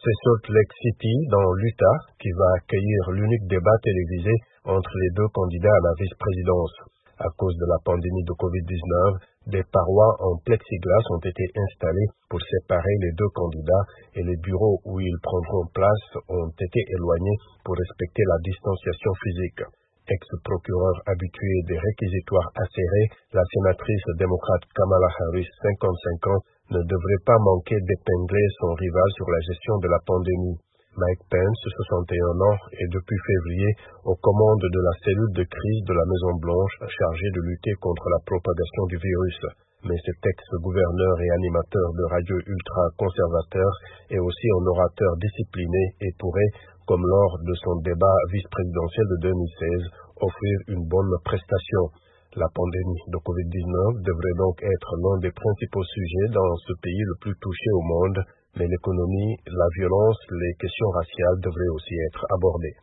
C'est Salt Lake City, dans l'Utah, qui va accueillir l'unique débat télévisé entre les deux candidats à la vice-présidence. À cause de la pandémie de COVID-19, des parois en plexiglas ont été installées pour séparer les deux candidats et les bureaux où ils prendront place ont été éloignés pour respecter la distanciation physique. Ex-procureur habituée des réquisitoires acérés, la sénatrice démocrate Kamala Harris, 55 ans, ne devrait pas manquer d'épingler son rival sur la gestion de la pandémie. Mike Pence, 61 ans, est depuis février aux commandes de la cellule de crise de la Maison-Blanche chargée de lutter contre la propagation du virus. Mais cet ex-gouverneur et animateur de radio ultra-conservateur est aussi un orateur discipliné et pourrait, comme lors de son débat vice-présidentiel de 2016, offrir une bonne prestation. La pandémie de COVID-19 devrait donc être l'un des principaux sujets dans ce pays le plus touché au monde, mais l'économie, la violence, les questions raciales devraient aussi être abordées.